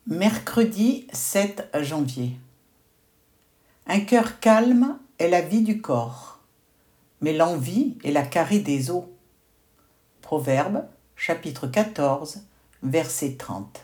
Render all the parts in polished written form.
Mercredi 7 janvier. Un cœur calme est la vie du corps, mais l'envie est la carie des os. Proverbe, chapitre 14, verset 30.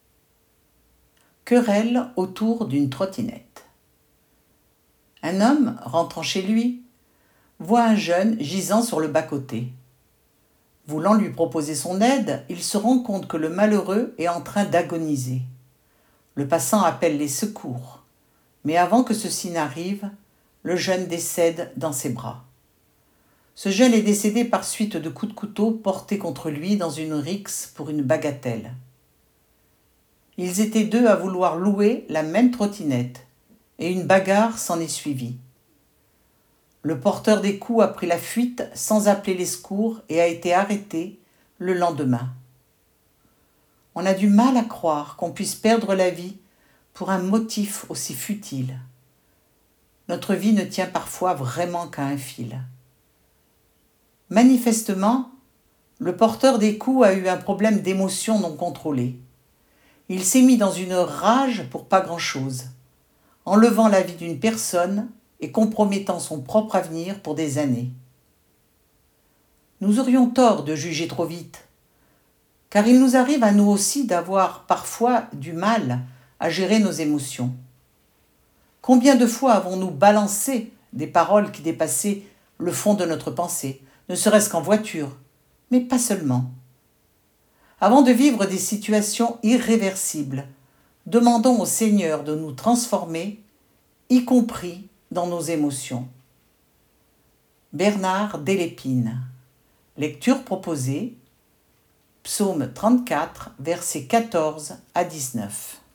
Querelle autour d'une trottinette. Un homme, rentrant chez lui, voit un jeune gisant sur le bas-côté. Voulant lui proposer son aide, il se rend compte que le malheureux est en train d'agoniser. Le passant appelle les secours, mais avant que ceci n'arrive, le jeune décède dans ses bras. Ce jeune est décédé par suite de coups de couteau portés contre lui dans une rixe pour une bagatelle. Ils étaient deux à vouloir louer la même trottinette, et une bagarre s'en est suivie. Le porteur des coups a pris la fuite sans appeler les secours et a été arrêté le lendemain. On a du mal à croire qu'on puisse perdre la vie pour un motif aussi futile. Notre vie ne tient parfois vraiment qu'à un fil. Manifestement, le porteur des coups a eu un problème d'émotion non contrôlée. Il s'est mis dans une rage pour pas grand-chose, enlevant la vie d'une personne et compromettant son propre avenir pour des années. Nous aurions tort de juger trop vite, car il nous arrive à nous aussi d'avoir parfois du mal à gérer nos émotions. Combien de fois avons-nous balancé des paroles qui dépassaient le fond de notre pensée, ne serait-ce qu'en voiture, mais pas seulement. Avant de vivre des situations irréversibles, demandons au Seigneur de nous transformer, y compris dans nos émotions. Bernard Delépine. Lecture proposée, Psaume 34, versets 14 à 19.